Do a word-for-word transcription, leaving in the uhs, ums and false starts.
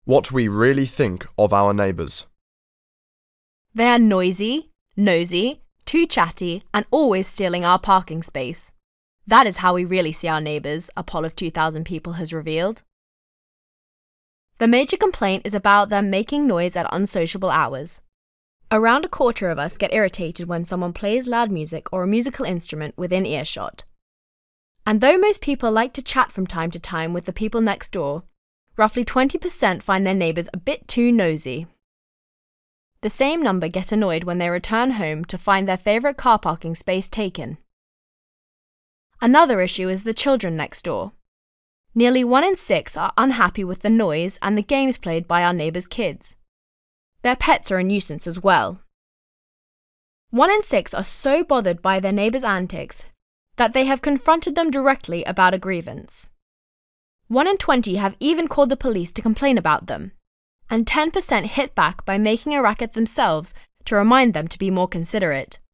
What we really think of our neighbours. They are noisy, nosy, too chatty, and always stealing our parking space. That is how we really see our neighbours, a poll of two thousand people has revealed. The major complaint is about them making noise at unsociable hours. Around a quarter of us get irritated when someone plays loud music or a musical instrument within earshot. And though most people like to chat from time to time with the people next door, roughly twenty percent find their neighbours a bit too nosy. The same number get annoyed when they return home to find their favourite car parking space taken. Another issue is the children next door. Nearly one in six are unhappy with the noise and the games played by our neighbours' kids. Their pets are a nuisance as well. One in six are so bothered by their neighbours' antics that they have confronted them directly about a grievance. One in twenty have even called the police to complain about them, and ten percent hit back by making a racket themselves to remind them to be more considerate.